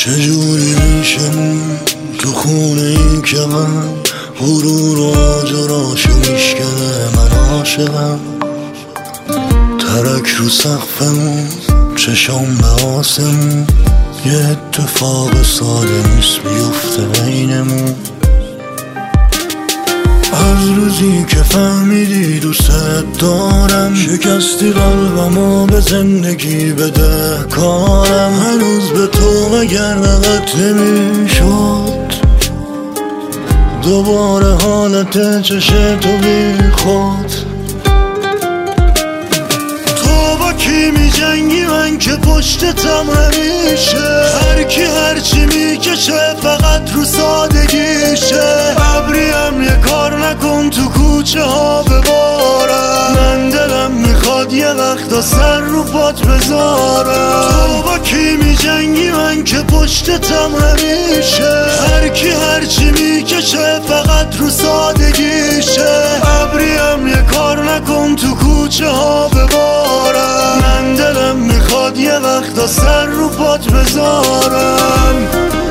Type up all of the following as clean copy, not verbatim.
چجوری میشه تو خونه این که من غرور و آجراشو میشکنه من عاشقم. ترک رو سقفمون چشام به آسمون یه اتفاق ساده نیست بیفته بینمون. از روزی که فهمیدی دوست دارم شکستی قلبمو به زندگی بده کارم. هنوز به تو مگر نقد نمیشد دوباره حالت چش تو بی خود. تو با کی می جنگی من که پشتتم همیشه. هر کی هرچی میکشه فقط رو سادگیشه. ابریم یه کار نکن تو کوچه ها ببارم. من دلم میخواد یه وقتا سر رو پات بذارم. تو با کی می جنگی من که پشتتم همیشه. هر کی هرچی میکشه فقط رو سادگیشه. ابریم یه کار نکن تو کوچه ها ببارم. من دلم میخواد یه وقتا سر رو پات بذارم.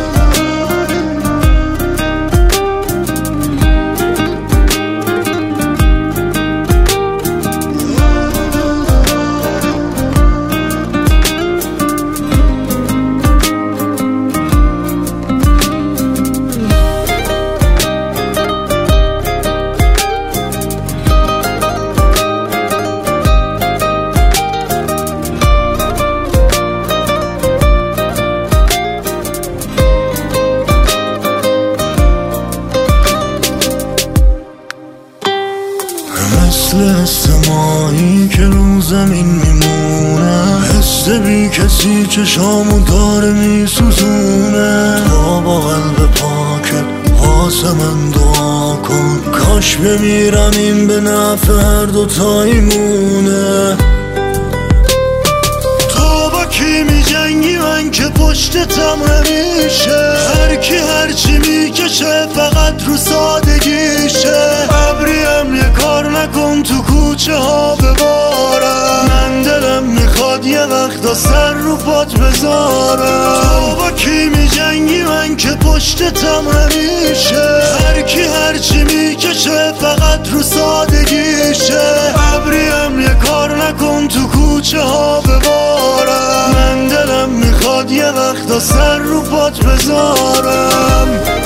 مثل حس ماهی که رو زمین میمونه. حس بی کسی چشامو داره میسوزونه. تا با قلب پاکت واسه من دعا کن. کاش بمیرم این به نفع هر دوتاییمونه. تو با کی می جنگی من که پشتتم همیشه. هر کی هرچی میکشه فقط رو سادگیشه. ابریم یه کار نکن تو کوچه ها ببارم. من دلم میخواد یه وقتا سر رو پات بذارم. تو با کی می جنگی من که پشتتم همیشه. هر کی هرچی میکشه فقط رو سادگیشه. ابریم یه کار نکن تو کوچه ها ببارم. من دلم میخواد یه وقتا سر رو پات بذارم.